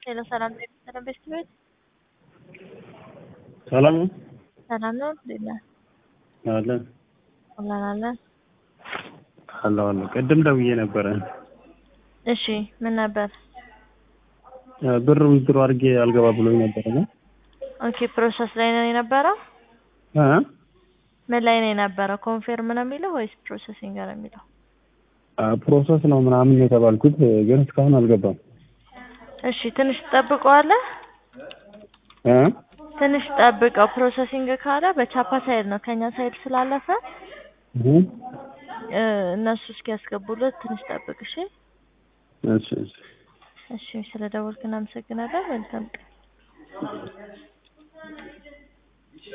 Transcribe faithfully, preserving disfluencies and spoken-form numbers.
ሄሎ ሰላም ሰላም ቤት ቤት ሰላም ሰላም ነው እንዴት ነህ? አለ አላህ አላህ አላህ አላህ ቀደም ደውዬ ነበረ። እሺ ምን ነበር? ብር ዊዝድሮ አድርጌ አልገባ ብሎኝ ነበር ነው። ኦኬ ፕሮሰስ ላይ ነው የነበረው? አ ምን ላይ ነው የነበረው? ኮንፈርም ነው የሚለው ወይስ ፕሮሰሲንግ ነው የሚለው? አ ፕሮሰስ ነው ምናምን የተባልኩት ግን እስካሁን አልገባም። እሺ ትንሽ ጠብቀዋለህ? አ ትንሽ ጠብቀው ፕሮሰሲንግ ካለ በቻፓ ሳይድ ነው ከኛ ሳይድ ስላለፈ እነሱ እስኪያስገቡለት ትንሽ ጠብቅ እሺ። እሺ እሺ እሺ ስለደወልክ እናመሰግናለን። መልካም ቀን።